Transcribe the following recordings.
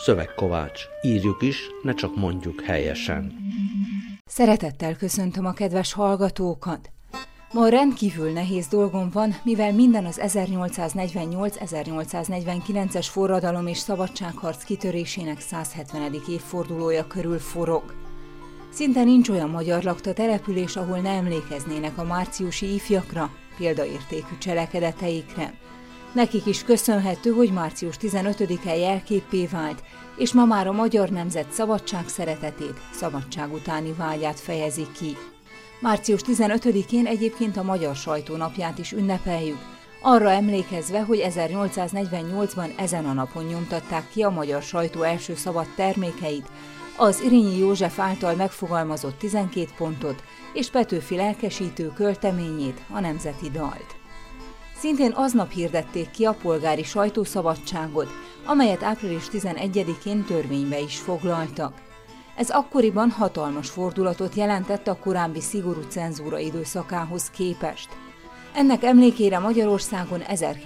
Szövegkovács. Írjuk is, ne csak mondjuk helyesen. Szeretettel köszöntöm a kedves hallgatókat! Ma rendkívül nehéz dolgom van, mivel minden az 1848-1849-es forradalom és szabadságharc kitörésének 170. évfordulója körül forog. Szinte nincs olyan magyar lakta település, ahol ne emlékeznének a márciusi ifjakra, példaértékű cselekedeteikre. Nekik is köszönhető, hogy március 15-e jelképpé vált, és ma már a magyar nemzet szabadság szeretetét, szabadság utáni vágyát fejezi ki. Március 15-én egyébként a Magyar Sajtónapját is ünnepeljük, arra emlékezve, hogy 1848-ban ezen a napon nyomtatták ki a magyar sajtó első szabad termékeit, az Irényi József által megfogalmazott 12 pontot és Petőfi lelkesítő költeményét, a Nemzeti Dalt. Szintén aznap hirdették ki a polgári sajtószabadságot, amelyet április 11-én törvénybe is foglaltak. Ez akkoriban hatalmas fordulatot jelentett a korábbi szigorú cenzúra időszakához képest. Ennek emlékére Magyarországon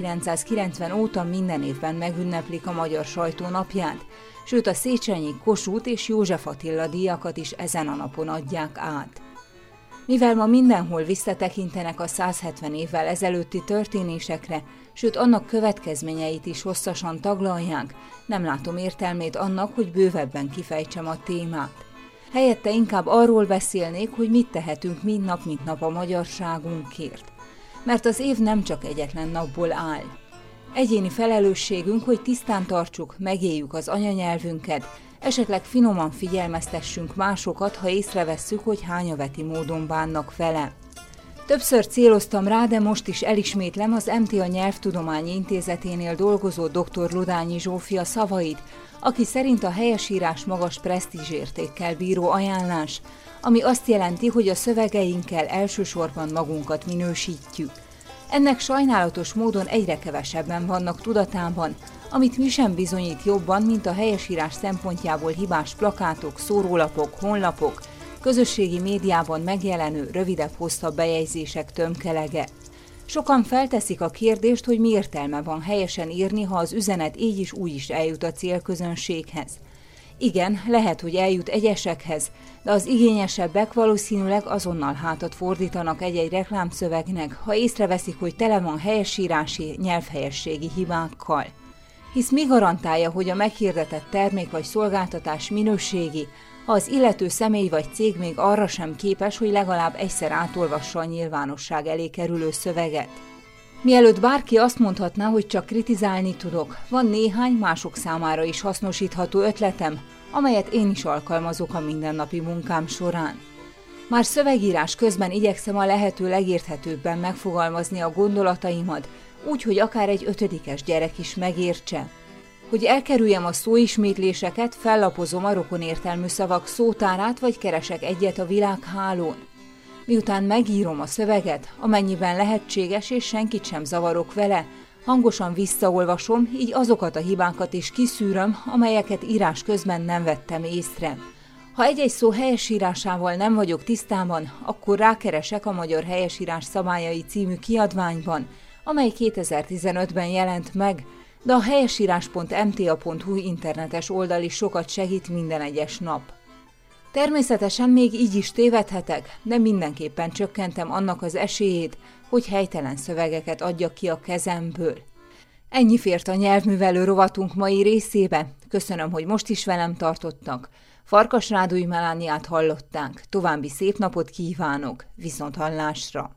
1990 óta minden évben megünneplik a Magyar Sajtónapját, sőt a Széchenyi, Kossuth és József Attila díjakat is ezen a napon adják át. Mivel ma mindenhol visszatekintenek a 170 évvel ezelőtti történésekre, sőt annak következményeit is hosszasan taglalják, nem látom értelmét annak, hogy bővebben kifejtsem a témát. Helyette inkább arról beszélnék, hogy mit tehetünk mi nap mint nap a magyarságunkért. Mert az év nem csak egyetlen napból áll. Egyéni felelősségünk, hogy tisztán tartsuk, megéljük az anyanyelvünket, esetleg finoman figyelmeztessünk másokat, ha észrevesszük, hogy hányaveti módon bánnak vele. Többször céloztam rá, de most is elismétlem az MTA Nyelvtudományi Intézeténél dolgozó dr. Ludányi Zsófia szavait, aki szerint a helyesírás magas presztízsértékkel bíró ajánlás, ami azt jelenti, hogy a szövegeinkkel elsősorban magunkat minősítjük. Ennek sajnálatos módon egyre kevesebben vannak tudatában, amit mi sem bizonyít jobban, mint a helyesírás szempontjából hibás plakátok, szórólapok, honlapok, közösségi médiában megjelenő rövidebb-hosszabb bejegyzések tömkelege. Sokan felteszik a kérdést, hogy mi értelme van helyesen írni, ha az üzenet így is úgy is eljut a célközönséghez. Igen, lehet, hogy eljut egyesekhez, de az igényesebbek valószínűleg azonnal hátat fordítanak egy-egy reklámszövegnek, ha észreveszik, hogy tele van helyesírási, nyelvhelyességi hibákkal. Hisz mi garantálja, hogy a meghirdetett termék vagy szolgáltatás minőségi, ha az illető személy vagy cég még arra sem képes, hogy legalább egyszer átolvassa a nyilvánosság elé kerülő szöveget. Mielőtt bárki azt mondhatná, hogy csak kritizálni tudok, van néhány mások számára is hasznosítható ötletem, amelyet én is alkalmazok a mindennapi munkám során. Már szövegírás közben igyekszem a lehető legérthetőbben megfogalmazni a gondolataimat, úgy, hogy akár egy 5-es gyerek is megértse. Hogy elkerüljem a szóismétléseket, fellapozom a rokonértelmű szavak szótárát, vagy keresek egyet a világhálón. Miután megírom a szöveget, amennyiben lehetséges és senkit sem zavarok vele, hangosan visszaolvasom, így azokat a hibákat is kiszűröm, amelyeket írás közben nem vettem észre. Ha egy-egy szó helyesírásával nem vagyok tisztában, akkor rákeresek a Magyar Helyesírás Szabályai című kiadványban, amely 2015-ben jelent meg, de a helyesírás.mta.hu internetes oldal is sokat segít minden egyes nap. Természetesen még így is tévedhetek, de mindenképpen csökkentem annak az esélyét, hogy helytelen szövegeket adjak ki a kezemből. Ennyi fért a nyelvművelő rovatunk mai részébe. Köszönöm, hogy most is velem tartottak. Farkas Rádói Melániát hallották. További szép napot kívánok. Viszonthallásra!